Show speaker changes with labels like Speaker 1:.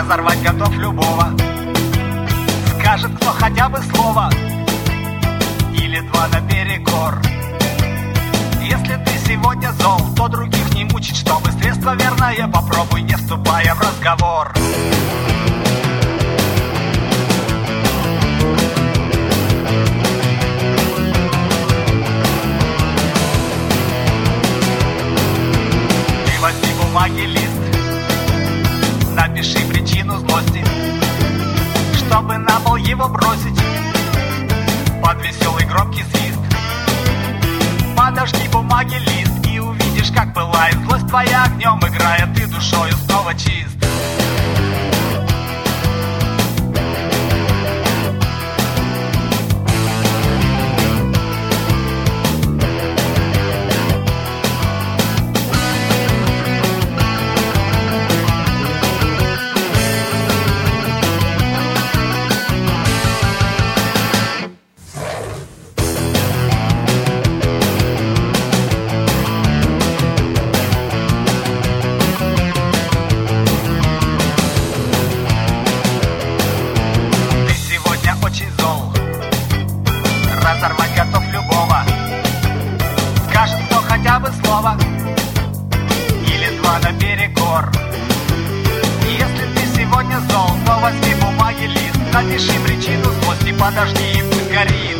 Speaker 1: разорвать готов любого. Скажет кто хотя бы слово или два наперекор. Если ты сегодня зол, то других не мучить, чтобы средство верное попробуй, не вступая в разговор. Ты возьми бумаги лист, напиши причину злости, чтобы на пол его бросить под веселый громкий свист. Подожди бумаги лист и увидишь, как пылает злость твоя огнем, играя ты душою снова чист. Разорвать готов любого. Скажет кто хотя бы слово или два наперекор. Если ты сегодня зол, то возьми бумаги лист, напиши причину злости, подожди и пусть горит.